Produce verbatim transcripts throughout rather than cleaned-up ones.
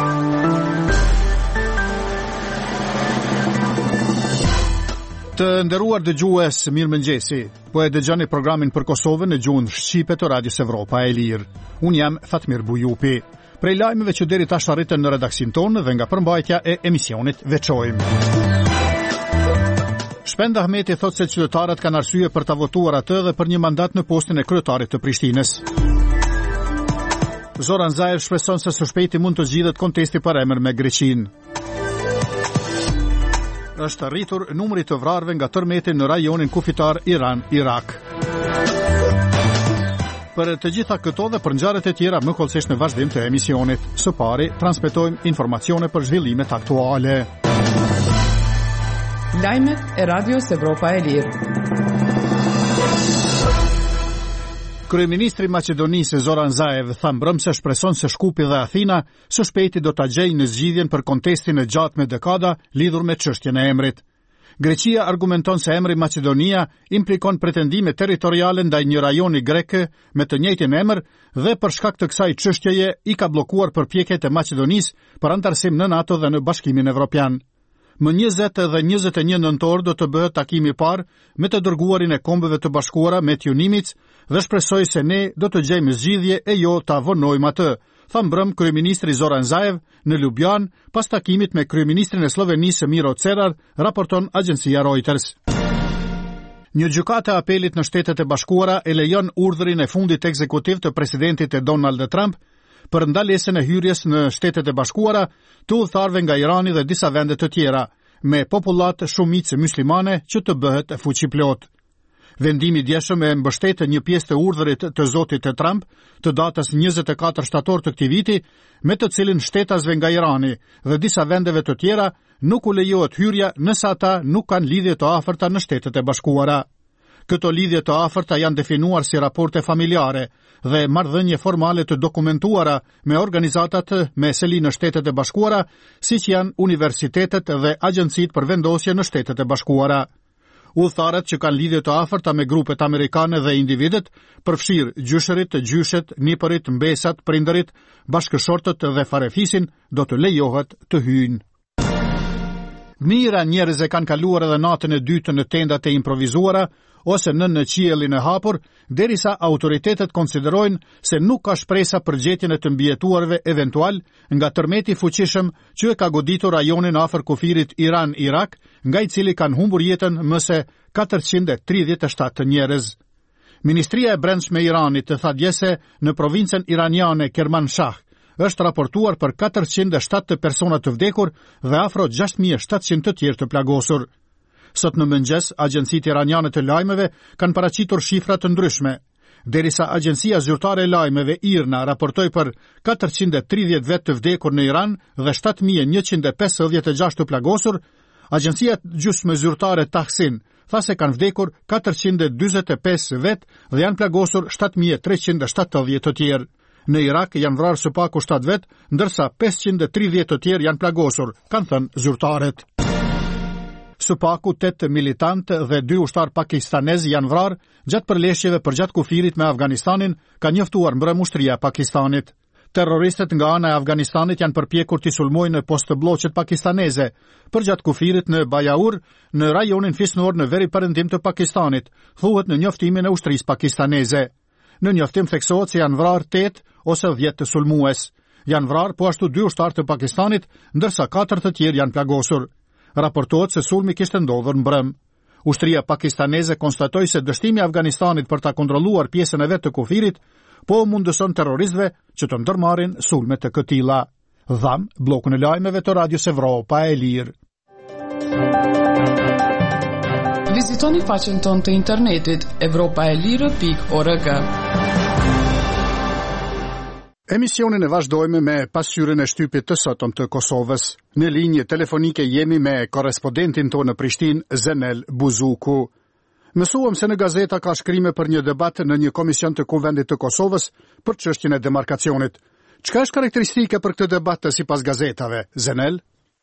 Të nderuar dëgjues, mirëmëngjesi. Po e dëgjoni programin për Kosovën në gjuhën shqipe të Radios Evropa e Lirë. Unë jam Fatmir Bujupi. Prej lajmeve që deri tash arritën në redaksin tonë dhe nga përmbajtja e emisionit veçojmë. Shpend Ahmeti thot se qytetarët kanë arsye për ta votuar atë dhe për një mandat në postin e kryetarit të Prishtinës. Zoran Zaev shpreson se së shpejti mund të zgjidhet kontesti për emër me Greqinë. Është rritur numri të vrarëve nga tërmeti në rajonin kufitar Iran-Irak. Për të gjitha këto dhe për ngjarjet e tjera më kollësisht në vazhdim të emisionit. Së pari, transmetojmë informacione për zhvillimet aktuale. Lajmet e Radios Evropa e Lirë. Kryeministri i Maqedonisë Zoran Zaev tha mbrëm se shpreson se Shkupi dhe Athina së shpejti do ta gjejnë në zgjidhjen për kontestin e gjatë me dekada lidhur me çështjen e emrit. Greqia argumenton se emri Maqedonia implikon pretendime territoriale ndaj një rajoni grek me të njëjtin emër dhe për shkak të kësaj çështjeje i ka bllokuar përpjekjet e Maqedonisë për antarësim në NATO dhe në Bashkimin Evropian. Më njëzet dhe njëzet e një nëntor do të bëhet takimi i parë me të dërguarin e Kombeve të Bashkuara Metju Nimic dhe shpresoj se ne do të gjejmë zgjidhje e jo ta vonojmë atë, tha mbrëm kryeministri Zoran Zaev në Ljubljan pas takimit me kryeministrin e Slovenisë Miro Cerar, raporton agjencia Reuters. Një gjykate e apelit në Shtetet e Bashkuara e lejon urdhrin e fundit ekzekutiv të presidentit e Donald Trump për ndalesën e hyrjes në Shtetet e Bashkuara të udhëtarëve nga Irani dhe disa vende të tjera, me popullat shumicë muslimane që të bëhet fuqiplot. Vendimi i djeshëm e mbështet një pjesë të urdhërit të zotit të Trump të datës njëzet e katër shtator të këtij viti, me të cilin shtetasve nga Irani dhe disa vendeve të tjera nuk u lejohet hyrja nëse ata nuk kanë lidhje të afërta në Shtetet e Bashkuara. Këto lidhje të afërta janë definuar si raporte familjare dhe marrëdhënie formale të dokumentuara me organizatat me seli në Shtetet e Bashkuara, siç janë universitetet dhe agjencitë për vendosje në Shtetet e Bashkuara. Udhëtarët që kanë lidhje të afërta me grupet amerikane dhe individët, përfshirë gjyshërit, gjyshet, nipërit, mbesat, prindërit, bashkëshortët dhe farefisin, do të lejohet të hyjnë. Mira njerëz e kanë kaluar edhe natën e dytë në tendat e improvizuara ose nën në qiellin e hapur, derisa autoritetet konsiderojnë se nuk ka shpresa për gjetjen e të mbijetuarve eventual nga tërmeti fuqishëm që e ka goditur rajonin afër kufirit Iran-Irak, nga i cili kanë humbur jetën më se katërqind e tridhjetë e shtatë njerëz. Ministria e Brendshme e Iranit të tha dje se në provincën iraniane Kermanshah është raportuar për katërqind e shtatë persona të vdekur dhe afro gjashtë mijë e shtatëqind të tjerë të plagosur. Sot në mëngjes, agjencitë iraniane të lajmeve kanë paraqitur shifra të ndryshme. Derisa agjencia zyrtare e lajmeve I R N A raportoi për katërqind e tridhjetë vetë të vdekur në Iran dhe shtatë mijë e njëqind e pesëdhjetë e gjashtë të plagosur, agjencia gjysmë zyrtare Tahsin tha se kanë vdekur katërqind e dyzet e pesë vetë dhe janë plagosur shtatë mijë e treqind e shtatëdhjetë të tjerë. Në Irak janë vrarë së paku shtatë vetë, ndërsa pesëqind e tridhjetë të tjerë janë plagosur, kanë thënë zyrtarët. Së paku tetë militantë dhe dy ushtar pakistanez janë vrarë gjatë përleshjeve përgjatë kufirit me Afganistanin, ka njoftuar mbrëm ushtria e Pakistanit. Terroristët nga ana e Afganistanit janë përpjekur të sulmojnë në postbllokët pakistaneze përgjatë kufirit në Bajaur, në rajonin fisnor në veri perëndim të Pakistanit, thuhet në njoftimin e ushtrisë pakistaneze. Në njoftim theksohet se janë vrarë tetë ose dhjetë të sulmues. Janë vrarë po ashtu dy ushtarë të Pakistanit, ndërsa katër të tjerë janë plagosur. Raportohet se sulmi kishte ndodhur mbrëm. Ushtria pakistaneze konstatoi se dështimi i Afganistanit për ta kontrolluar pjesën e vet të kufirit po mundëson terroristëve që të ndërmarrin sulme të këtilla. Dham, bllokun e lajmeve të Radios Evropa e Lirë. Vizitoni faqen tonë të internetit evropaelire pikë org. Emisionin e vazhdojmë me pasqyrën e shtypit të sotëm të Kosovës. Në linjë telefonike jemi me korrespondentin tonë në Prishtinë, Zenel Buzuku. Mësuam se në gazeta ka shkrime për një debat në një komision të Kuvendit të Kosovës për çështjen e demarkacionit. Çka është karakteristike për këtë debat sipas gazetave, Zenel?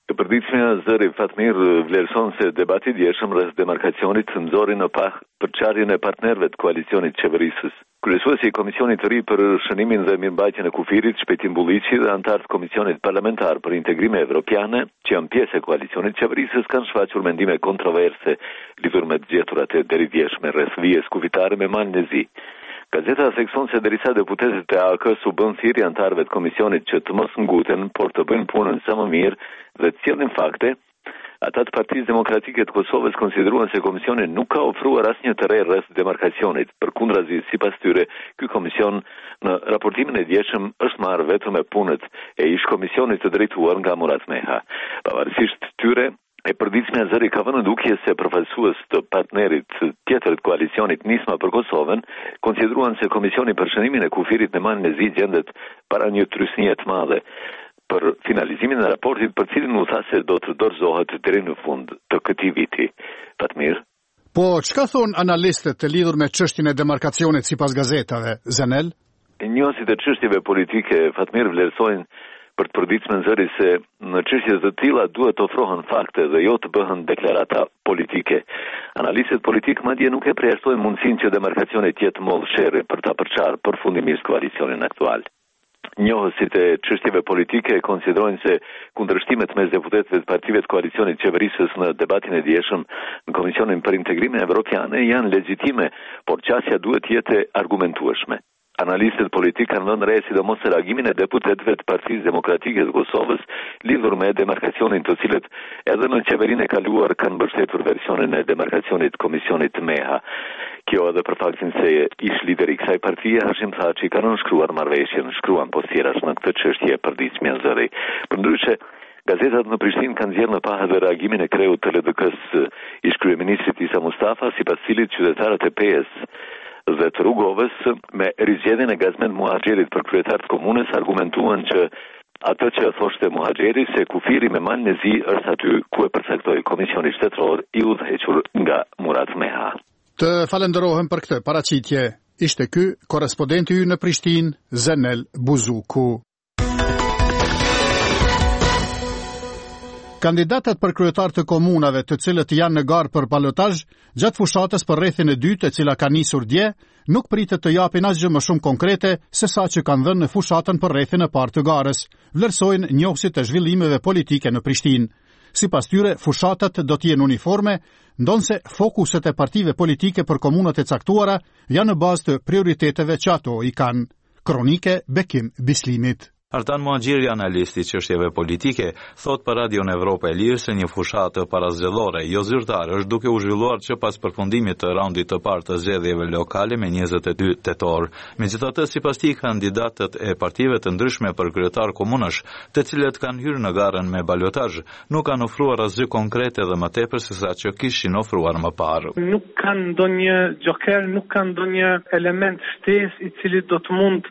Të përditshmja zëri Fatmir vlerëson se debati i djeshëm rreth demarkacionit nxori në pah përçarjen e partnerëve të koalicionit qeverisës. Kryesuesi i Komisionit të ri për shënimin dhe mirëmbajtjen e kufirit, Shpetin Bulliqi, dhe antarët Komisionit Parlamentar për Integrime Evropiane, që janë pjesë e koalicionit qeverisës, kanë shfaqur mendime kontroverse lidhur me të gjeturat e deri djeshme rreth vijës kufitare me mal në zi. Gazeta thekson se derisa deputetët e A K-s u bën thirrje antarëve të komisionit që të mos nguten, por të bëjnë punën sa më mirë dhe të sjellin fakte, ata të Partisë Demokratike të Kosovës konsideruan se komisioni nuk ka ofruar asnjë të re rreth demarkacionit. Përkundrazi, sipas tyre, ky komision në raportimin e djeshëm është marrë vetëm me punët e ish komisionit të drejtuar nga Murat Meha. Pavarësisht tyre, e përditshmja zëri ka vënë dukje se përfaqësues të partnerit tjetër të koalicionit Nisma për Kosovën konsideruan se komisioni për shënimin e kufirit në Malin e Zi gjendet para një trysnie të madhe për finalizimin e raportit, për cilin u tha se do të dorëzohet deri në fund të këtij viti. Fatmir. Po, çka thon analistët të lidhur me çështjen e demarkacionit sipas gazetave, Zanel? Njohësit e çështjeve politike, Fatmir, vlerësojnë për të përditshmën zëri se në çështje të tilla duhet të ofrohen fakte dhe jo të bëhen deklarata politike. Analistët politik madje nuk e përjashtojnë mundësinë që demarkacioni të jetë mollë sherrri për ta përçarë përfundimisht koalicionin aktual. Njohësit e çështjeve politike konsiderojnë se kundërshtimet mes deputetëve të partive të koalicionit qeverisës në debatin e djeshëm në Komisionin për Integrime Evropiane janë legjitime, por qasja duhet të jetë argumentueshme. Analistët politik kanë vënë re sidomos se reagimin e deputetëve të Partisë Demokratike të Kosovës lidhur me demarkacionin, të cilët edhe në qeverinë e kaluar kanë mbështetur versionin e demarkacionit të Komisionit Meha. Kjo edhe për faktin se ish lideri i kësaj partie, Hashim Thaçi, ka nënshkruar marrëveshjen, shkruan postierash në këtë çështje përditshmja zëri. Përndryshe, gazetat në Prishtinë kanë nxjerrë në pah edhe reagimin e kreut të L D K-s ish kryeministrit Isa Mustafa, sipas cilit qytetarët e P E-s dhe të Rrugovës me rizgjedhjen e Gazmend Muhaxherit për kryetar të komunës argumentuan që atë që thoshte Muhaxheri se kufiri me Malin e Zi është aty ku e përcaktoi Komisioni Shtetëror i udhëhequr nga Murat Meha. Të falenderohem për këtë paraqitje. Ishte ky korrespondenti ynë në Prishtinë, Zanel Buzuku. Kandidatët për kryetar të komunave të cilët janë në garë për balotazh gjatë fushatës për rrethin e dytë, e cila ka nisur dje, nuk pritet të japin asgjë më shumë konkrete se sa që kanë dhënë në fushatën për rrethin e parë të garës, vlerësojnë njohësit e zhvillimeve politike në Prishtinë. Sipas tyre, fushatat do të jenë uniforme, ndonse fokuset e partive politike për komunat e caktuara janë në bazë të prioriteteve që ato i kanë. Kronike Bekim Bislimit. Artan Muhaxheri, analisti i çështjeve politike, thot për Radion Evropa e Lirë se një fushatë parazgjedhore jo zyrtare është duke u zhvilluar që pas përfundimit të raundit të parë të zgjedhjeve lokale me njëzet e dy tetor. Megjithatë, sipas tij, kandidatët e partive të ndryshme për kryetar komunash, të cilët kanë hyrë në garën me balotazh, nuk kanë ofruar asgjë konkrete dhe më tepër se sa që kishin ofruar më parë. Nuk kanë ndonjë joker, nuk kanë ndonjë element shtesë i cili do të mund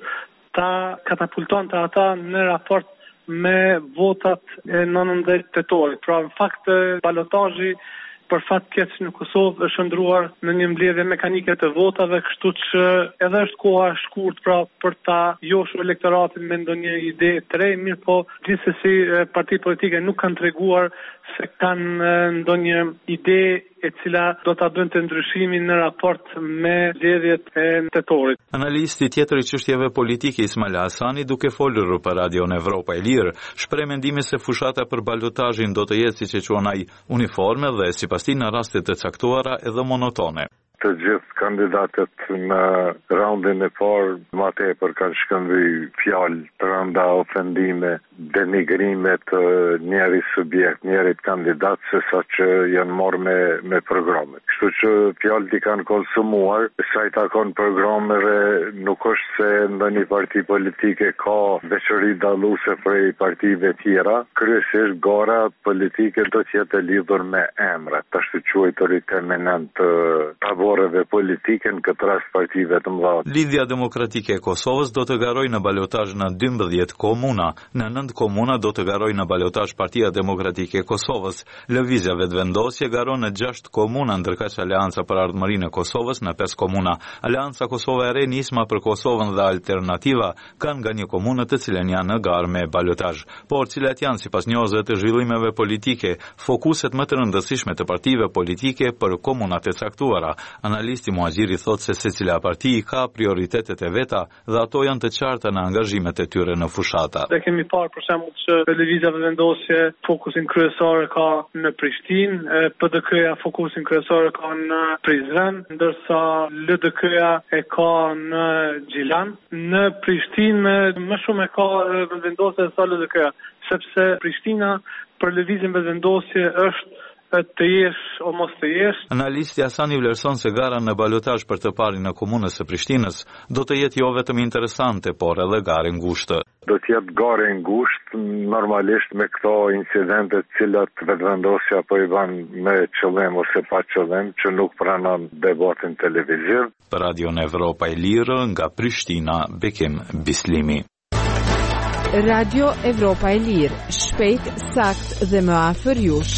ta katapulton të ata në raport me votat e nëntëdhjetë tetorit. Pra, në fakt, balotazhi për fat keq në Kosovë është ndruar në një mbledhje mekanike të votave, kështu që edhe është koha e shkurt pra për ta joshur elektoratin me ndonjë ide të re, mirë po gjithsesi partitë politike nuk kanë treguar se kanë ndonjë ide e cila do ta bënte ndryshimin në raport me zgjedhjet e tetorit. Analisti tjetër i çështjeve politike Ismail Hasani, duke folur për Radion Evropa e Lirë, shpreh mendimin se fushata për balotazhin do të jetë, siç e quan ai, uniforme dhe sipas tij në raste të caktuara edhe monotone. Të gjithë kandidatët në raundin e parë më tepër kanë shkëmbyer fjalë të rënda, ofendime, denigrime të njëri subjekt, njëri kandidat, se sa që janë marrë me, me programet. Kështu që fjalët i kanë konsumuar, sa i takon programeve, nuk është se ndonjë parti politike ka veçori dalluese prej partive tjera. Kryesisht gara politike do të jetë lidhur me emrat, të shtuquajturit eminent tabu vorreve politike, në këtë rast partive të mëdha. Lidhja Demokratike e Kosovës do të garojë në balotazh në dymbëdhjetë komuna. Në nëntë komuna do të garojë në balotazh Partia Demokratike e Kosovës. Lëvizja vetëvendosje garon në gjashtë komuna, ndërkaq Aleanca për Ardhmërinë e Kosovës në pesë komuna. Aleanca Kosova e Re, Nisma për Kosovën dhe Alternativa kanë nga një komunë të cilën janë në garë me balotazh. Por cilat janë sipas njohësve të zhvillimeve politike fokuset më të rëndësishme të partive politike për komunat e caktuara. Analisti Muhaxhiri thotë se secila parti ka prioritetet e veta dhe ato janë të qarta në angazhimet e tyre në fushata. Ne kemi parë për shembull që lëvizja vetëvendosje fokusin kryesor ka në Prishtinë, P D K-ja fokusin kryesor ka në Prizren, ndërsa L D K-ja e ka në Gjilan. Në Prishtinë më shumë e ka vetëvendosje se L D K-ja, sepse Prishtina për lëvizjen vetëvendosje është të jesh o mos të jesh. Analisti Hasani vlerëson se gara në balotazh për të parin në komunës së Prishtinës do të jetë jo vetëm interesante, por edhe gare ngushtë. Do të jetë gare ngushtë, normalisht me këto incidente të cilat vetëvendosja po i bën me qëllim ose pa qëllim, që nuk pranon debatin televiziv. Për Radion Evropa e Lirë nga Prishtina, Bekim Bislimi. Radio Evropa e Lirë, shpejt, sakt dhe më afër jush.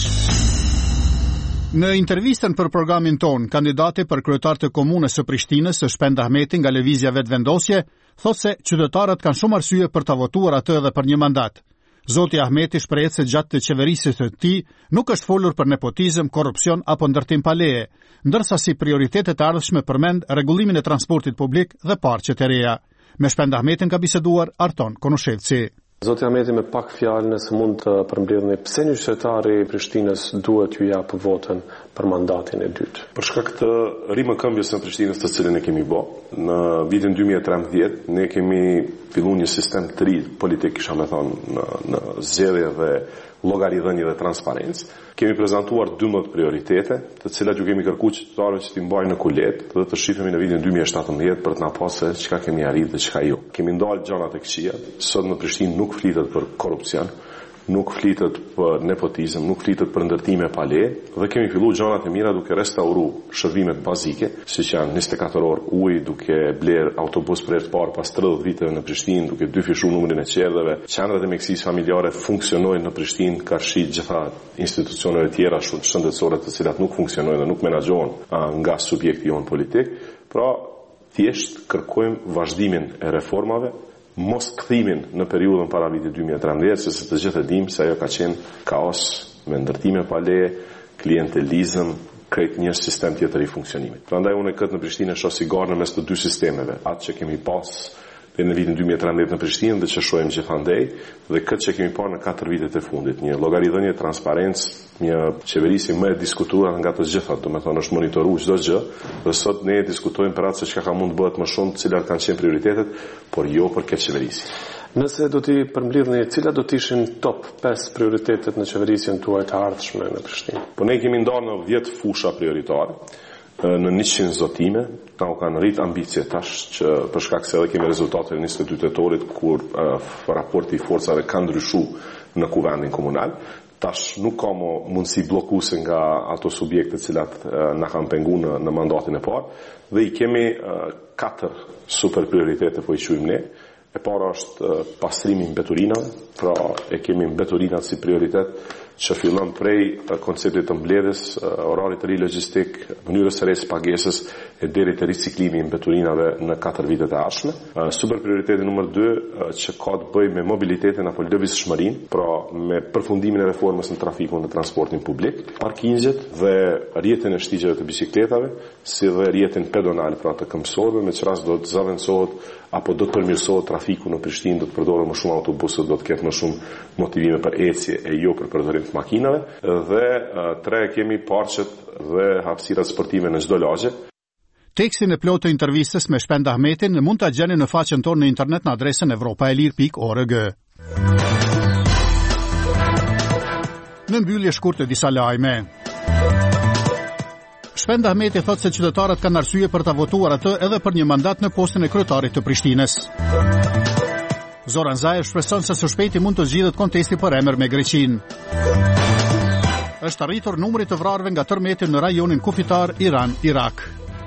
Në intervistën për programin ton, kandidati për kryetar të komunës së Prishtinës, Shpend Ahmeti nga Lëvizja Vetëvendosje, thotë se qytetarët kanë shumë arsye për ta votuar atë edhe për një mandat. Zoti Ahmeti shprehet se gjatë të qeverisjes së tij nuk është folur për nepotizëm, korrupsion apo ndërtim pa leje, ndërsa si prioritetet e ardhshme përmend rregullimin e transportit publik dhe parqet e reja. Me Shpend Ahmetin ka biseduar Arton Konushevci. Zoti Ahmeti me pak fjalë nëse mund të përmbledhni pse një qytetari i Prishtinës duhet t'ju japë votën për mandatin e dytë. Për shkak të rimëkëmbjes në Prishtinës të cilën e kemi bë. Në vitin dy mijë e trembëdhjetë ne kemi filluar një sistem të ri politik, kisha më thonë, në, në zgjedhje dhe llogaridhënie dhe transparencë. Kemi prezantuar dymbëdhjetë prioritete, të cilat ju kemi kërkuar qytetarëve që t'i mbajnë në kulet dhe të shifemi në vitin dy mijë e shtatëmbëdhjetë për të na pasur çka kemi arritur dhe çka jo. Kemi ndalë gjanat e këqija. Sot në Prishtinë nuk flitet për korrupsion, nuk flitet për nepotizëm, nuk flitet për ndërtime pa leje dhe kemi filluar gjanat e mira duke restauruar shërbimet bazike, siç janë njëzet e katër orë ujë, duke bler autobus për herë të parë pas tridhjetë viteve në Prishtinë, duke dyfishuar numrin e qerdheve. Qendrat e mjekësisë familjare funksionojnë në Prishtinë, karshi gjitha institucioneve tjera shëndetësore të cilat nuk funksionojnë dhe nuk menaxhohen nga subjekti jon politik. Pra, thjesht kërkojmë vazhdimin e reformave, mos kthimin në periudhën para vitit dy mijë e trembëdhjetë, se të gjithë e dimë se ajo ka qenë kaos me ndërtime pa leje, klientelizëm, krejt një sistem tjetër i funksionimit. Prandaj unë këtë në Prishtinë shoh si garë në mes të dy sistemeve, atë që kemi pas në vitin dy mijë e trembëdhjetë në Prishtinë dhe që shohim gjithandej, dhe këtë që kemi parë në katër vitet e fundit, një llogaridhënie transparencë, një qeverisi më e diskutuar nga të gjitha, do të thonë është monitoruar çdo gjë, dhe sot ne diskutojmë për atë se çka ka mund të bëhet më shumë, cilat kanë qenë prioritetet, por jo për këtë qeverisi. Nëse do t'i përmbledhni, cilat do të ishin top pesë prioritetet në qeverisjen tuaj të ardhshme në Prishtinë? Po ne kemi ndarë në dhjetë fusha prioritare, në njëqind zotime, ta u kanë rrit ambicje tash që për shkak se edhe kemi rezultate në njëzet e dy tetorit kur uh, raporti i forcave ka ndryshuar në kuvendin komunal. Tash nuk ka më mundësi bllokuese nga ato subjekte të cilat uh, na kanë penguar në, në mandatin e parë dhe i kemi uh, katër super prioritete po i quajmë ne. E para është uh, pastrimi i mbeturinave, pra e kemi mbeturinat si prioritet që fillon prej konceptit të mbledhjes, orarit të ri logjistik, mënyrës së re së pagesës e deri te riciklimi i mbeturinave në katër vitet e ardhshme. Super prioriteti numër dy që ka të bëjë me mobilitetin apo lëvizshmërinë, pra me përfundimin e reformës në trafikun dhe transportin publik, parkingjet dhe rrjetin e shtigjeve të bicikletave, si dhe rrjetin pedonal pra të këmbësorëve, me çfarë do të zaventësohet apo do të përmirësohet trafiku në Prishtinë, do të përdoren më shumë autobusë, do të ketë më shumë motivime për ecje e jo për përdorim të makinave, dhe tre kemi parqet dhe hapësirat sportive në çdo lagje. Tekstin e plotë të intervistës me Shpend Ahmetin mund ta gjeni në faqen tonë në internet në adresën evropaelir pikë org. Në mbyllje shkurtë disa lajme. Shpend Ahmeti thotë se qytetarët kanë arsye për ta votuar atë edhe për një mandat në postën e kryetarit të Prishtinës. Zoran Zaev shpreson se së shpejti mund të zgjidhet kontesti për emër me Greqinë. Është arritur numri të vrarëve nga tërmeti në rajonin kufitar Iran-Irak.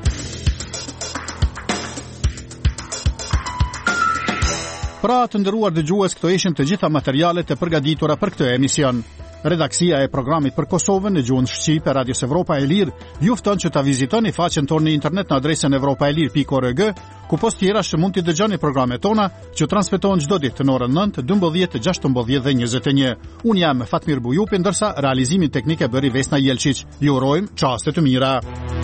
Pra të nderuar dëgjues, këto ishin të gjitha materialet e përgatitura për këtë emision. Redaksia e programit për Kosovën në gjuhën shqipe e Radios Evropa e Lirë ju fton që ta vizitoni faqen tonë në internet në adresën evropaelir pikë org, ku post tjera që mund t'i dëgjoni programet tona që transmetohen çdo ditë në orën nëntë, dymbëdhjetë, gjashtëmbëdhjetë dhe njëzet e një. Unë jam Fatmir Bujupi, ndërsa realizimin teknik e bëri Vesna Jelčić. Ju urojmë çaste të mira.